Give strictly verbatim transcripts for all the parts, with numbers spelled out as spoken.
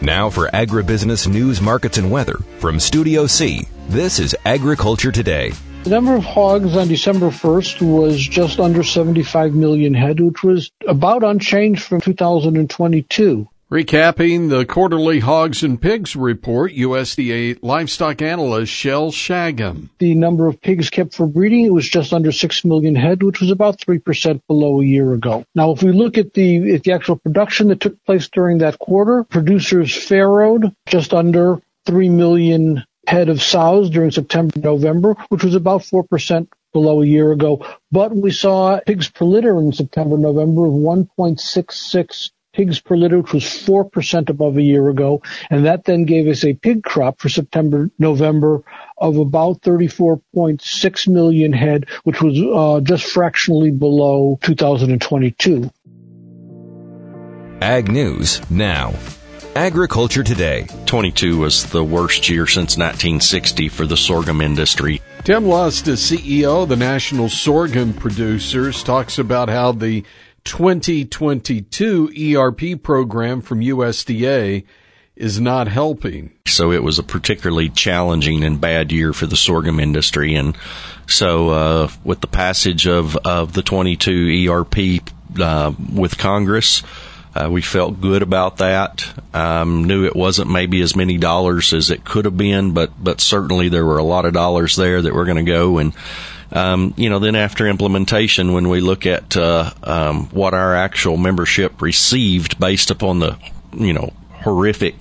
Now for agribusiness news, markets, and weather from Studio C, this is Agriculture Today. The number of hogs on December first was just under seventy-five million head, which was about unchanged from two thousand twenty-two. Recapping the quarterly hogs and pigs report, U S D A livestock analyst Shel Shagam. The number of pigs kept for breeding, it was just under six million head, which was about three percent below a year ago. Now, if we look at the, at the actual production that took place during that quarter, producers farrowed just under three million head of sows during September, November, which was about four percent below a year ago. But we saw pigs per litter in September, November of one point six six pigs per litter, which was four percent above a year ago. And that then gave us a pig crop for September, November of about thirty-four point six million head, which was uh, just fractionally below two thousand twenty-two. Ag News now. Agriculture Today. twenty-two was the worst year since nineteen sixty for the sorghum industry. Tim Lust, the C E O of the National Sorghum Producers, talks about how the twenty twenty-two E R P program from U S D A is not helping. So it was a particularly challenging and bad year for the sorghum industry. And so uh, with the passage of, of the twenty-two E R P uh, with Congress, Uh, we felt good about that. Um, knew it wasn't maybe as many dollars as it could have been, but but certainly there were a lot of dollars there that were going to go. And um, you know, then after implementation, when we look at uh, um, what our actual membership received based upon the you know horrific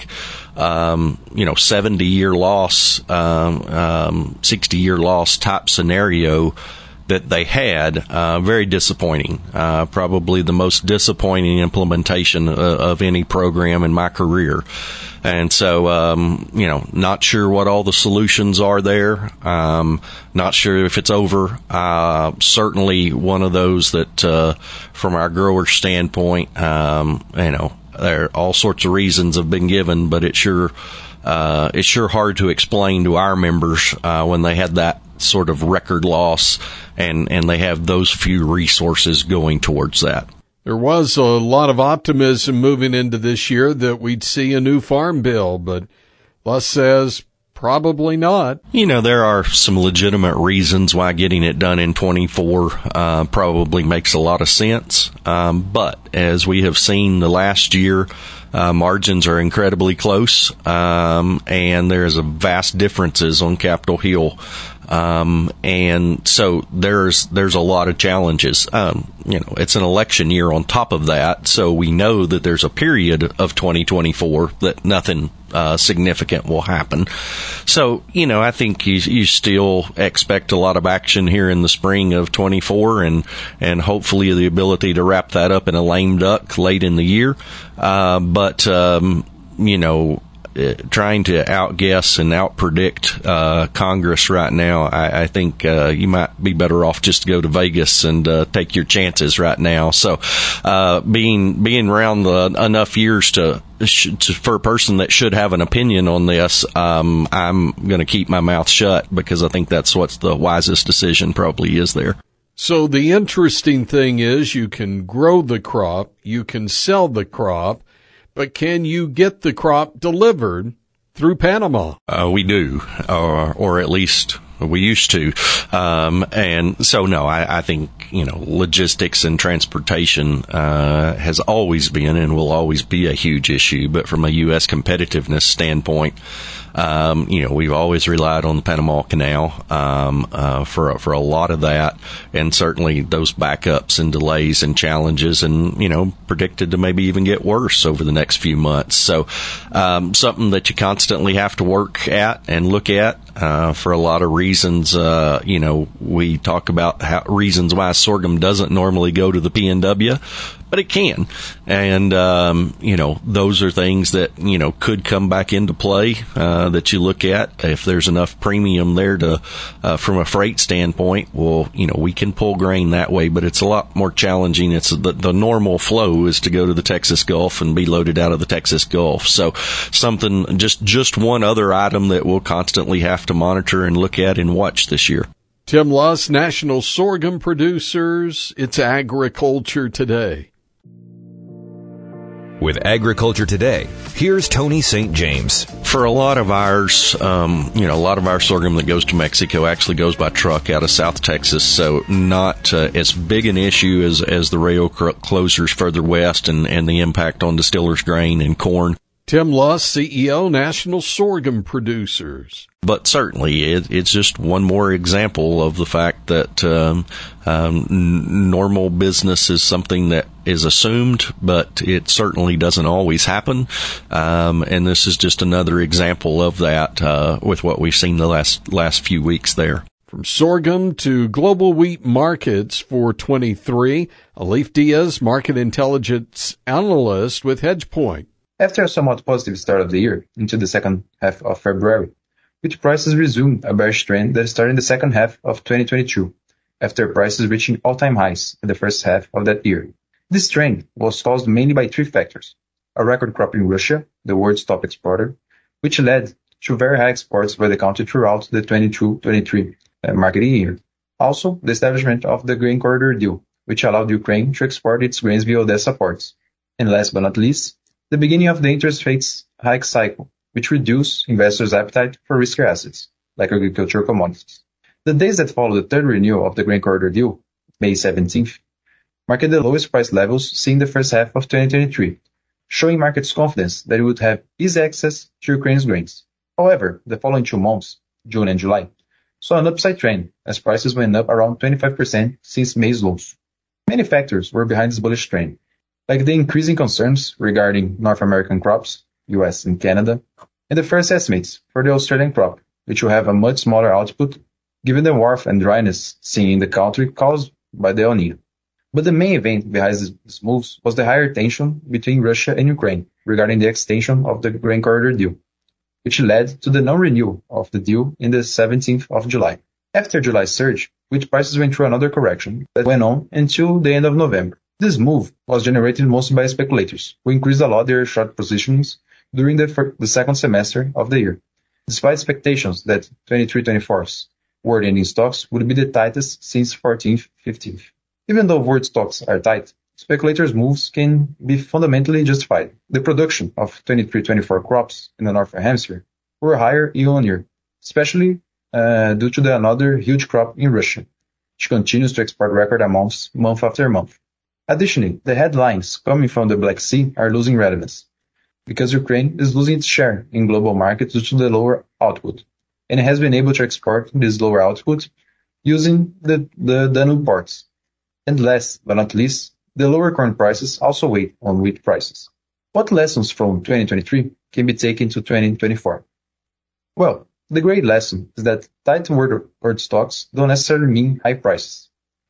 um, you know seventy year loss, um, um, sixty year loss type scenario that they had, uh, very disappointing. Uh, probably the most disappointing implementation of, of any program in my career. And so, um, you know, not sure what all the solutions are there. Um, not sure if it's over. Uh, certainly one of those that, uh, from our grower standpoint, um, you know, there are all sorts of reasons have been given, but it sure, uh, it's sure hard to explain to our members, uh, when they had that sort of record loss and, and they have those few resources going towards that. There was a lot of optimism moving into this year that we'd see a new farm bill, but Lust says probably not. You know, there are some legitimate reasons why getting it done in twenty-four uh, probably makes a lot of sense. Um, but as we have seen the last year, uh, margins are incredibly close, um, and there's a vast differences on Capitol Hill. Um, and so there's, there's a lot of challenges. Um, you know, it's an election year on top of that. So we know that there's a period of twenty twenty-four that nothing, uh, significant will happen. So, you know, I think you, you still expect a lot of action here in the spring of twenty-four and, and hopefully the ability to wrap that up in a lame duck late in the year. Uh, but, um, you know, Uh, trying to outguess and outpredict uh, Congress right now, I, I think uh, you might be better off just to go to Vegas and uh, take your chances right now. So, uh, being being around the, enough years to, to for a person that should have an opinion on this, um, I'm going to keep my mouth shut because I think that's what's the wisest decision probably is there. So the interesting thing is you can grow the crop, you can sell the crop, but can you get the crop delivered through Panama? Uh, we do, or, or at least we used to. Um, and so, no, I, I think, you know, logistics and transportation uh, has always been and will always be a huge issue. But from a U S competitiveness standpoint, Um, you know, we've always relied on the Panama Canal um, uh, for for a lot of that, and certainly those backups and delays and challenges, and you know, predicted to maybe even get worse over the next few months. So, um, something that you constantly have to work at and look at uh, for a lot of reasons. Uh, you know, we talk about how, reasons why sorghum doesn't normally go to the P N W. But it can. And, um, you know, those are things that, you know, could come back into play, uh, that you look at. If there's enough premium there to, uh, from a freight standpoint, well, you know, we can pull grain that way, but it's a lot more challenging. It's the, the normal flow is to go to the Texas Gulf and be loaded out of the Texas Gulf. So something, just, just one other item that we'll constantly have to monitor and look at and watch this year. Tim Lust, National Sorghum Producers. It's Agriculture Today. With Agriculture Today, here's Tony Saint James. For a lot of ours, um, you know, a lot of our sorghum that goes to Mexico actually goes by truck out of South Texas, so not uh, as big an issue as, as the rail cr- closures further west and, and the impact on distillers' grain and corn. Tim Luss, C E O, National Sorghum Producers. But certainly, it, it's just one more example of the fact that um, um, n- normal business is something that is assumed, but it certainly doesn't always happen. Um, and this is just another example of that uh, with what we've seen the last last few weeks there. From sorghum to global wheat markets for twenty-three, Alif Diaz, market intelligence analyst with HedgePoint. After a somewhat positive start of the year into the second half of February, wheat prices resumed a bearish trend that started in the second half of twenty twenty-two, after prices reaching all-time highs in the first half of that year. This trend was caused mainly by three factors: a record crop in Russia, the world's top exporter, which led to very high exports by the country throughout the twenty-two twenty-three uh, marketing year. Also, the establishment of the Grain Corridor Deal, which allowed Ukraine to export its grains via Odessa ports. And last but not least, the beginning of the interest rates hike cycle, which reduced investors' appetite for riskier assets, like agricultural commodities. The days that followed the third renewal of the Grain Corridor Deal, May seventeenth, marked the lowest price levels seen in the first half of twenty twenty-three, showing markets confidence that it would have easy access to Ukraine's grains. However, the following two months, June and July, saw an upside trend as prices went up around twenty-five percent since May's lows. Many factors were behind this bullish trend, like the increasing concerns regarding North American crops, U S and Canada, and the first estimates for the Australian crop, which will have a much smaller output given the warmth and dryness seen in the country caused by the El Niño. But the main event behind these moves was the higher tension between Russia and Ukraine regarding the extension of the Grain Corridor Deal, which led to the non-renewal of the deal in the seventeenth of July. After July's surge, wheat prices went through another correction that went on until the end of November. This move was generated mostly by speculators, who increased a lot their short positions during the, fir- the second semester of the year, despite expectations that twenty-three twenty-four's world ending stocks would be the tightest since fourteenth fifteenth. Even though world stocks are tight, speculators' moves can be fundamentally justified. The production of twenty-three twenty-four crops in the Northern Hemisphere were higher year on year, especially uh, due to the another huge crop in Russia, which continues to export record amounts month after month. Additionally, the headlines coming from the Black Sea are losing relevance, because Ukraine is losing its share in global markets due to the lower output, and it has been able to export this lower output using the, the Danube ports. And last but not least, the lower corn prices also weigh on wheat prices. What lessons from twenty twenty-three can be taken to twenty twenty-four? Well, the great lesson is that tight world, world stocks don't necessarily mean high prices.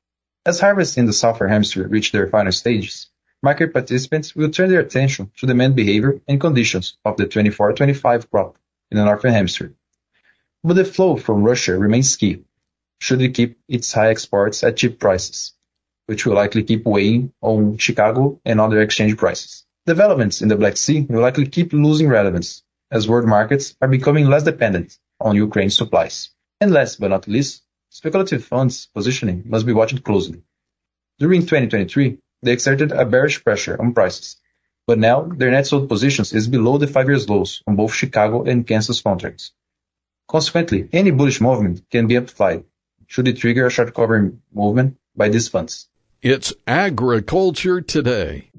As harvests in the Southern Hemisphere reach their final stages, market participants will turn their attention to demand behavior and conditions of the twenty-four twenty-five crop in the Northern Hemisphere. But the flow from Russia remains key, should it keep its high exports at cheap prices, which will likely keep weighing on Chicago and other exchange prices. Developments in the Black Sea will likely keep losing relevance, as world markets are becoming less dependent on Ukraine's supplies. And last but not least, speculative funds positioning must be watched closely. During twenty twenty-three, they exerted a bearish pressure on prices, but now their net sold positions is below the five-year lows on both Chicago and Kansas contracts. Consequently, any bullish movement can be amplified should it trigger a short covering movement by these funds. It's Agriculture Today.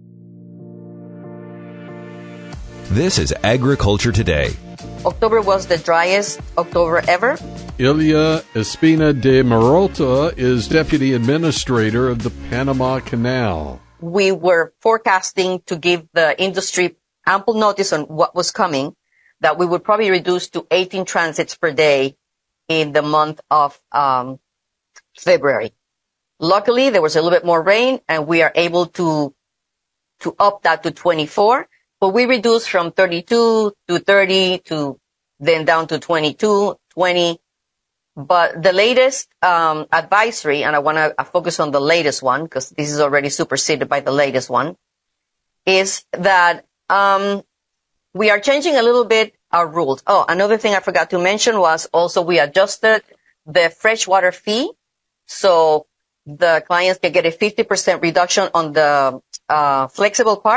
This is Agriculture Today. October was the driest October ever. Ilya Espina de Marota is Deputy Administrator of the Panama Canal. We were forecasting to give the industry ample notice on what was coming, that we would probably reduce to eighteen transits per day in the month of um, February. Luckily, there was a little bit more rain, and we are able to to up that to twenty-four. But we reduced from thirty-two to thirty to then down to twenty-two, twenty. But the latest um, advisory, and I want to focus on the latest one because this is already superseded by the latest one, is that um, we are changing a little bit our rules. Oh, another thing I forgot to mention was also we adjusted the freshwater fee, so the clients can get a fifty percent reduction on the uh, flexible part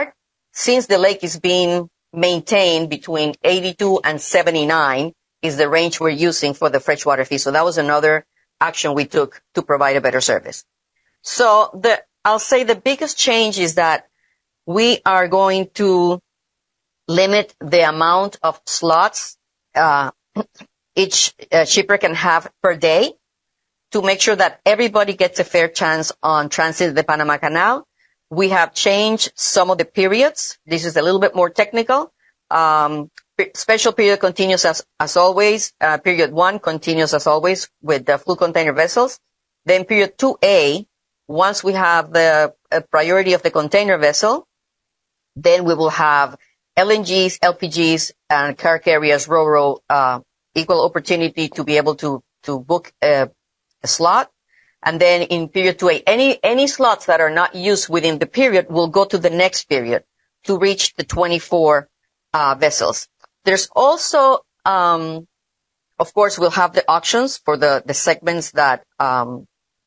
since the lake is being maintained between eighty-two and seventy-nine is the range we're using for the freshwater fee. So that was another action we took to provide a better service. So the, I'll say the biggest change is that we are going to limit the amount of slots, uh, each uh, shipper can have per day to make sure that everybody gets a fair chance on transit the Panama Canal. We have changed some of the periods. This is a little bit more technical. Um, special period continues as, as always. Uh, period one continues as always with the full container vessels. Then period two A, once we have the uh, priority of the container vessel, then we will have L N Gs, L P Gs, and car carriers, ro-ro, uh, equal opportunity to be able to, to book a, a slot. And then in period two A, any, any slots that are not used within the period will go to the next period to reach the twenty-four, uh, vessels. There's also, um, of course, we'll have the auctions for the, the segments that, um,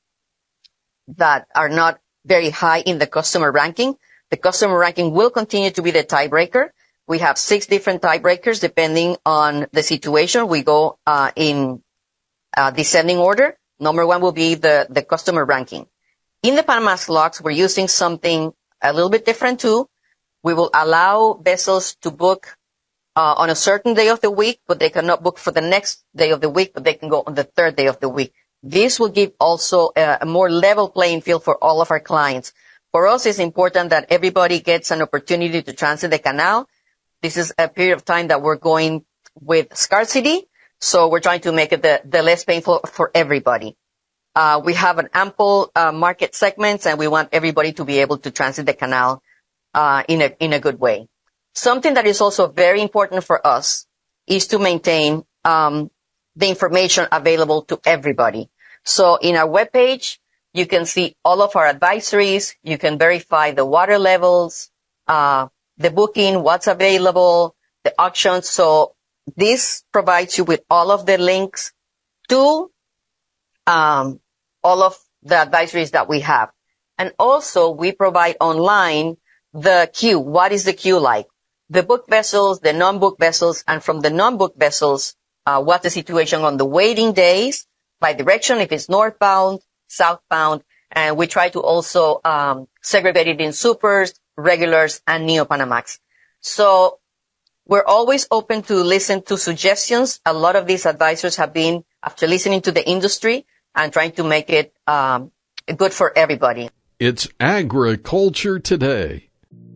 that are not very high in the customer ranking. The customer ranking will continue to be the tiebreaker. We have six different tiebreakers depending on the situation. We go, uh, in, uh, descending order. Number one will be the, the customer ranking. In the Panamax locks, we're using something a little bit different too. We will allow vessels to book, uh, on a certain day of the week, but they cannot book for the next day of the week, but they can go on the third day of the week. This will give also a, a more level playing field for all of our clients. For us, it's important that everybody gets an opportunity to transit the canal. This is a period of time that we're going with scarcity. So we're trying to make it the, the less painful for everybody. Uh, we have an ample, uh, market segments and we want everybody to be able to transit the canal, uh, in a, in a good way. Something that is also very important for us is to maintain, um, the information available to everybody. So in our webpage, you can see all of our advisories. You can verify the water levels, uh, the booking, what's available, the auctions. So this provides you with all of the links to, um, all of the advisories that we have. And also we provide online the queue. What is the queue like? The book vessels, the non-book vessels, and from the non-book vessels, uh, what's the situation on the waiting days by direction, if it's northbound, southbound, and we try to also, um, segregate it in supers, regulars, and Neo-Panamax. So we're always open to listen to suggestions. A lot of these advisors have been after listening to the industry and trying to make it, um, good for everybody. It's Agriculture Today.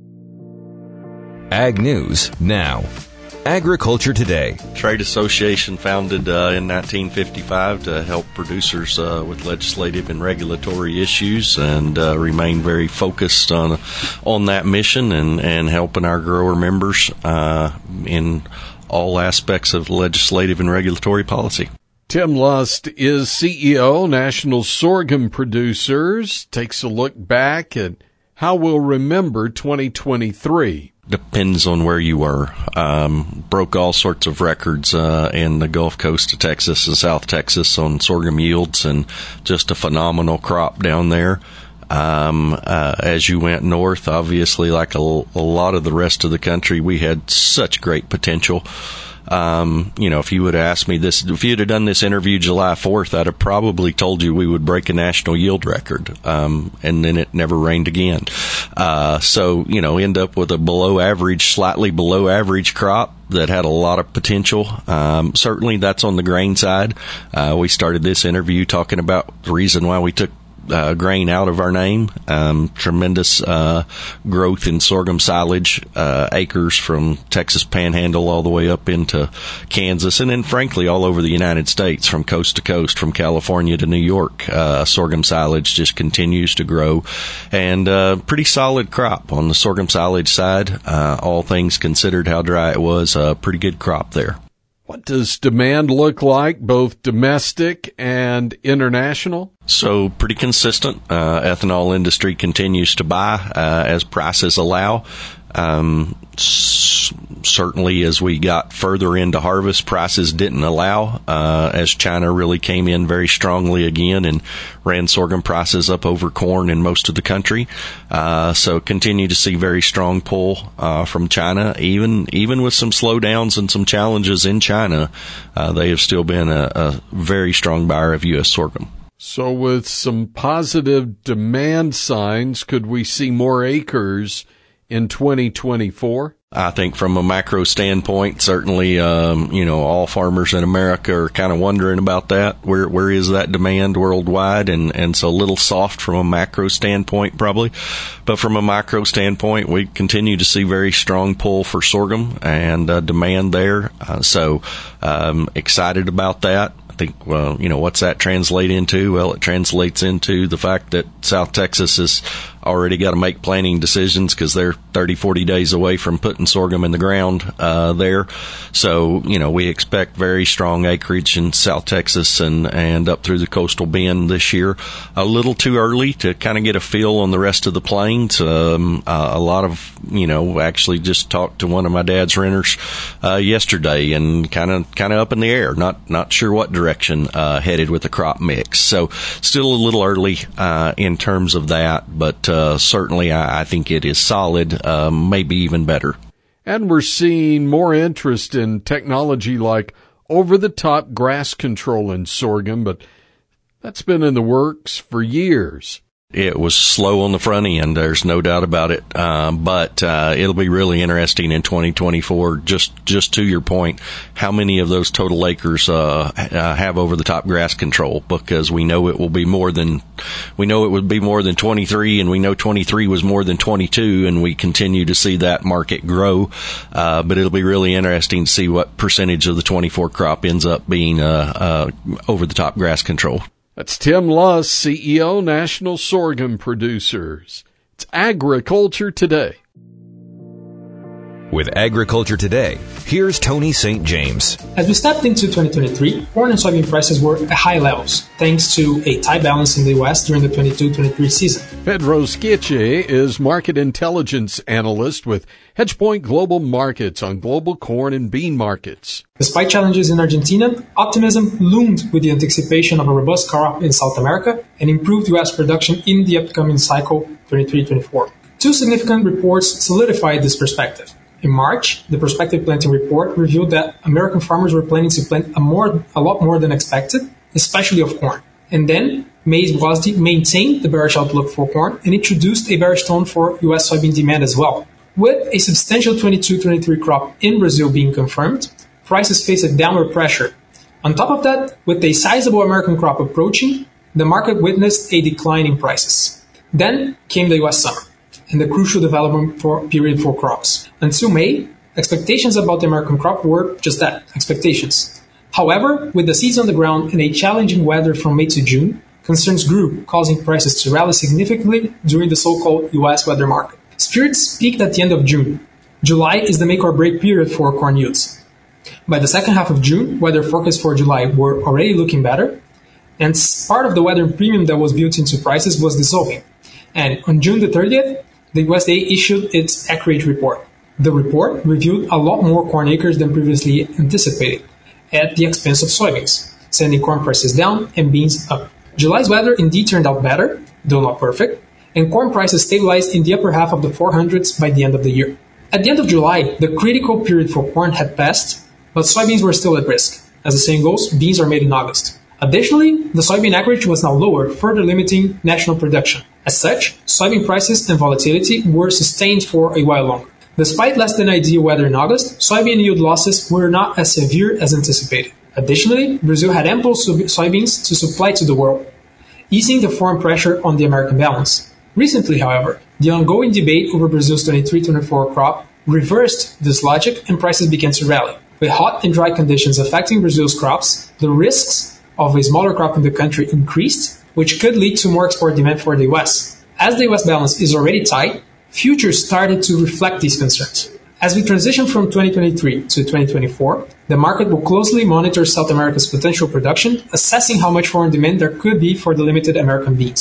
Ag News Now. Agriculture Today. Trade association founded uh, in nineteen fifty-five to help producers uh, with legislative and regulatory issues, and uh, remain very focused on on that mission and, and helping our grower members uh, in all aspects of legislative and regulatory policy. Tim Lust is C E O, National Sorghum Producers, takes a look back at how we'll remember twenty twenty-three. Depends on where you were. Um, broke all sorts of records uh, in the Gulf Coast of Texas and South Texas on sorghum yields, and just a phenomenal crop down there. Um, uh, as you went north, obviously, like a, a lot of the rest of the country, we had such great potential. Um, you know, if you would have asked me this, if you'd have done this interview July fourth, I'd have probably told you we would break a national yield record. Um, and then it never rained again. Uh, so, you know, end up with a below average, slightly below average crop that had a lot of potential. Um, certainly that's on the grain side. Uh, we started this interview talking about the reason why we took Uh, grain out of our name. Um, tremendous uh, growth in sorghum silage uh, acres from Texas Panhandle all the way up into Kansas, and then frankly all over the United States, from coast to coast, from California to New York. Uh, sorghum silage just continues to grow, and uh, pretty solid crop on the sorghum silage side. Uh, all things considered, how dry it was, a uh, pretty good crop there. What does demand look like, both domestic and international? So pretty consistent. Uh, ethanol industry continues to buy uh, as prices allow. Um, certainly as we got further into harvest, prices didn't allow, uh, as China really came in very strongly again and ran sorghum prices up over corn in most of the country. Uh, so continue to see very strong pull, uh, from China, even, even with some slowdowns and some challenges in China. Uh, they have still been a, a very strong buyer of U S sorghum. So with some positive demand signs, could we see more acres in twenty twenty-four? I think from a macro standpoint, certainly, um, you know, all farmers in America are kind of wondering about that. Where, where is that demand worldwide? And, and so a little soft from a macro standpoint, probably. But from a micro standpoint, we continue to see very strong pull for sorghum and uh, demand there. Uh, so, um, excited about that. I think, well, you know, what's that translate into? Well, it translates into the fact that South Texas has already got to make planting decisions because they're thirty, forty days away from putting sorghum in the ground uh, there. So, you know, we expect very strong acreage in South Texas and, and up through the coastal bend this year. A little too early to kind of get a feel on the rest of the plains. Um, uh, a lot of, you know, actually just talked to one of my dad's renters uh, yesterday and kind of kind of up in the air, not not sure what direction uh, headed with the crop mix. So still a little early uh, in terms of that, but Uh, certainly, I, I think it is solid, uh, maybe even better. And we're seeing more interest in technology like over-the-top grass control in sorghum, but that's been in the works for years. It was slow on the front end, there's no doubt about it. Um, but uh, it'll be really interesting in twenty twenty-four, just just to your point, how many of those total acres uh, uh, have over-the-top grass control, because we know it will be more than, we know it would be more than twenty-three, and we know twenty-three was more than twenty-two, and we continue to see that market grow. Uh, but it'll be really interesting to see what percentage of the twenty-four crop ends up being uh, uh, over-the-top grass control. That's Tim Luss, C E O, National Sorghum Producers. It's Agriculture Today. With Agriculture Today, here's Tony Saint James. As we stepped into twenty twenty-three, corn and soybean prices were at high levels, thanks to a tight balance in the U S during the twenty-two twenty-three season. Pedro Schiche is market intelligence analyst with Hedgepoint Global Markets on global corn and bean markets. Despite challenges in Argentina, optimism loomed with the anticipation of a robust crop in South America and improved U S production in the upcoming cycle twenty-three twenty-four. Two significant reports solidified this perspective. In March, the Prospective Planting Report revealed that American farmers were planning to plant a, more, a lot more than expected, especially of corn. And then, Maize WASDE maintained the bearish outlook for corn and introduced a bearish tone for U S soybean demand as well. With a substantial twenty-two twenty-three crop in Brazil being confirmed, prices face a downward pressure. On top of that, with a sizable American crop approaching, the market witnessed a decline in prices. Then came the U S summer and the crucial development for period for crops. Until May, expectations about the American crop were just that, expectations. However, with the seeds on the ground and a challenging weather from May to June, concerns grew, causing prices to rally significantly during the so-called U S weather market. Spirits peaked at the end of June. July is the make or break period for corn yields. By the second half of June, weather forecasts for July were already looking better, and part of the weather premium that was built into prices was dissolving. And on June the thirtieth, the U S D A issued its acreage report. The report revealed a lot more corn acres than previously anticipated, at the expense of soybeans, sending corn prices down and beans up. July's weather indeed turned out better, though not perfect, and corn prices stabilized in the upper half of the four hundreds by the end of the year. At the end of July, the critical period for corn had passed, but soybeans were still at risk. As the saying goes, beans are made in August. Additionally, the soybean acreage was now lower, further limiting national production. As such, soybean prices and volatility were sustained for a while longer. Despite less than ideal weather in August, soybean yield losses were not as severe as anticipated. Additionally, Brazil had ample soybeans to supply to the world, easing the foreign pressure on the American balance. Recently, however, the ongoing debate over Brazil's twenty-three twenty-four crop reversed this logic and prices began to rally. With hot and dry conditions affecting Brazil's crops, the risks of a smaller crop in the country increased, which could lead to more export demand for the U S. As the U S balance is already tight, futures started to reflect these concerns. As we transition from twenty twenty-three to twenty twenty-four, the market will closely monitor South America's potential production, assessing how much foreign demand there could be for the limited American beans.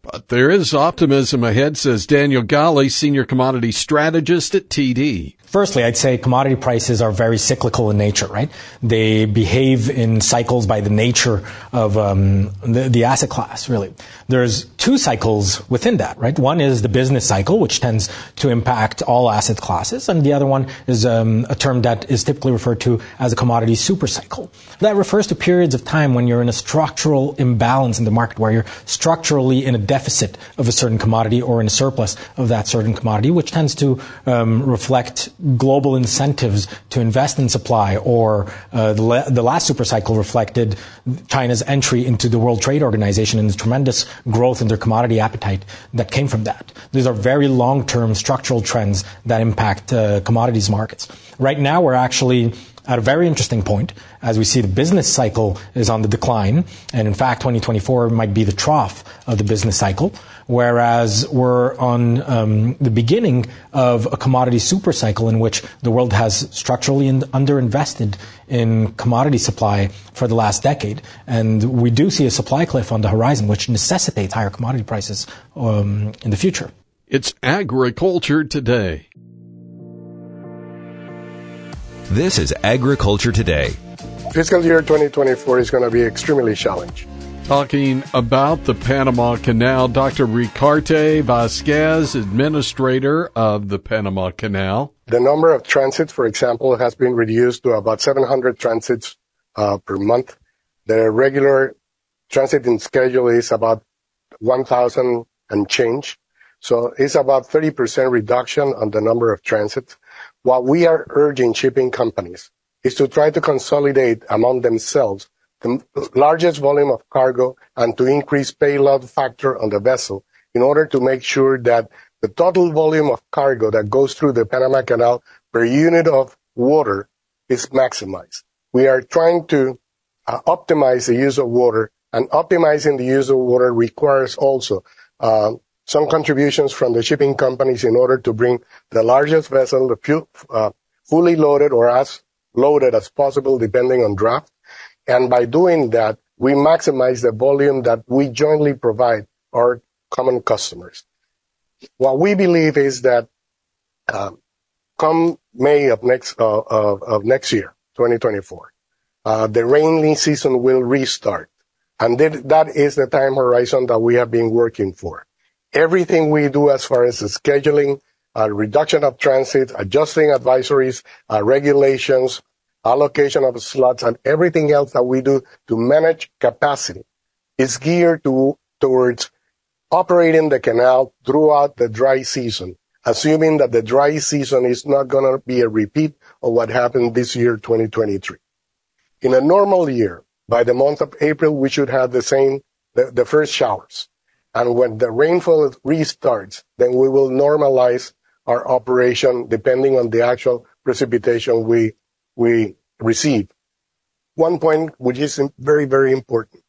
But there is optimism ahead, says Daniel Gali, senior commodity strategist at T D. Firstly, I'd say commodity prices are very cyclical in nature, right? They behave in cycles by the nature of um, the, the asset class, really. There's two cycles within that, right? One is the business cycle, which tends to impact all asset classes, and the other one is um, a term that is typically referred to as a commodity super cycle. That refers to periods of time when you're in a structural imbalance in the market, where you're structurally in a deficit of a certain commodity or in a surplus of that certain commodity, which tends to um, reflect global incentives to invest in supply, or uh, the, la- the last super cycle reflected China's entry into the World Trade Organization and the tremendous growth in their commodity appetite that came from that. These are very long-term structural trends that impact uh, commodities markets. Right now, we're actually at a very interesting point as we see the business cycle is on the decline. And in fact, twenty twenty-four might be the trough of the business cycle, whereas we're on um, the beginning of a commodity super cycle in which the world has structurally in- underinvested in commodity supply for the last decade. And we do see a supply cliff on the horizon, which necessitates higher commodity prices um, in the future. It's Agriculture Today. This is Agriculture Today. Fiscal year twenty twenty-four is going to be extremely challenging. Talking about the Panama Canal, Doctor Ricarte Vasquez, administrator of the Panama Canal. The number of transits, for example, has been reduced to about seven hundred transits uh, per month. The regular transiting schedule is about one thousand and change. So it's about thirty percent reduction on the number of transits. What we are urging shipping companies is to try to consolidate among themselves the largest volume of cargo and to increase payload factor on the vessel in order to make sure that the total volume of cargo that goes through the Panama Canal per unit of water is maximized. We are trying to uh, optimize the use of water, and optimizing the use of water requires also uh, some contributions from the shipping companies in order to bring the largest vessel, the few, uh, fully loaded or as loaded as possible, depending on draft. And by doing that, we maximize the volume that we jointly provide our common customers. What we believe is that uh, come May of next uh, of, of next year, twenty twenty-four, uh, the rainy season will restart, and th- that is the time horizon that we have been working for. Everything we do as far as the scheduling, uh, reduction of transit, adjusting advisories, uh, regulations, allocation of slots, and everything else that we do to manage capacity is geared to, towards operating the canal throughout the dry season, assuming that the dry season is not going to be a repeat of what happened this year, twenty twenty-three. In a normal year, by the month of April, we should have the same, the, the first showers. And when the rainfall restarts, then we will normalize our operation depending on the actual precipitation we we receive. One point which is very, very important.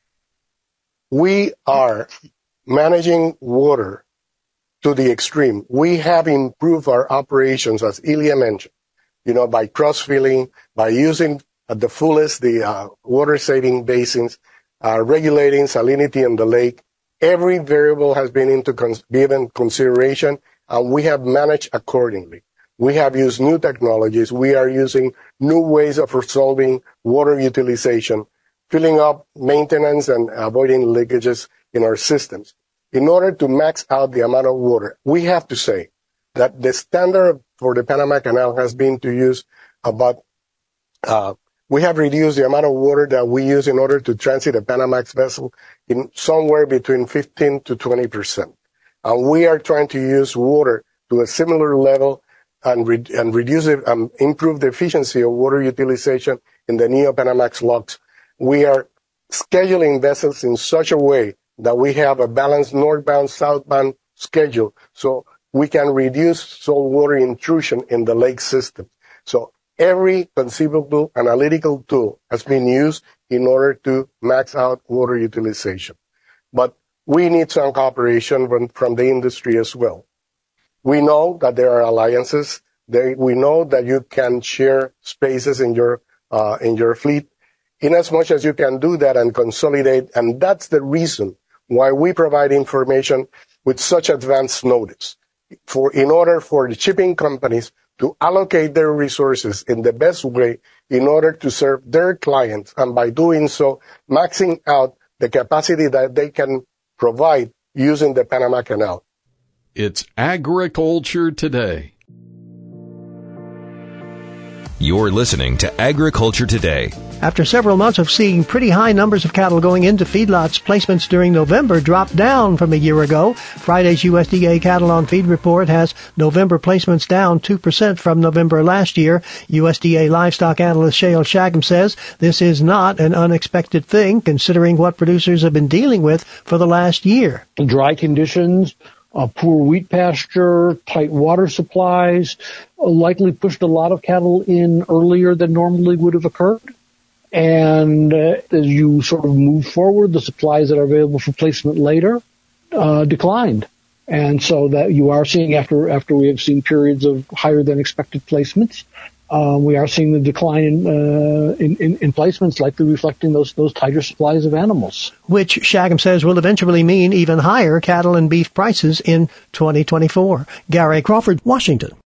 We are managing water to the extreme. We have improved our operations, as Ilya mentioned, you know, by cross-filling, by using at the fullest the uh, water-saving basins, uh, regulating salinity in the lake. Every variable has been into cons- given consideration, and we have managed accordingly. We have used new technologies. We are using new ways of resolving water utilization, filling up maintenance and avoiding leakages in our systems. In order to max out the amount of water, we have to say that the standard for the Panama Canal has been to use about, uh, we have reduced the amount of water that we use in order to transit a Panamax vessel in somewhere between fifteen to twenty percent. And we are trying to use water to a similar level and, re- and reduce it and improve the efficiency of water utilization in the Neo-Panamax locks. We are scheduling vessels in such a way that we have a balanced northbound, southbound schedule so we can reduce saltwater intrusion in the lake system. So every conceivable analytical tool has been used in order to max out water utilization. But we need some cooperation from, from the industry as well. We know that there are alliances. They, we know that you can share spaces in your uh, in your fleet. In as much as you can do that and consolidate, and that's the reason why we provide information with such advance notice, for in order for the shipping companies to allocate their resources in the best way in order to serve their clients, and by doing so, maxing out the capacity that they can provide using the Panama Canal. It's Agriculture Today. You're listening to Agriculture Today. After several months of seeing pretty high numbers of cattle going into feedlots, placements during November dropped down from a year ago. Friday's U S D A Cattle on Feed report has November placements down two percent from November last year. U S D A livestock analyst Shael Shagam says this is not an unexpected thing, considering what producers have been dealing with for the last year. Dry conditions, Uh, poor wheat pasture, tight water supplies, uh, likely pushed a lot of cattle in earlier than normally would have occurred. And uh, as you sort of move forward, the supplies that are available for placement later uh, declined. And so that you are seeing, after after we have seen periods of higher than expected placements, uh, we are seeing the decline in, uh, in, in, in placements, likely reflecting those those tighter supplies of animals. Which Shagam says will eventually mean even higher cattle and beef prices in twenty twenty-four. Gary Crawford, Washington.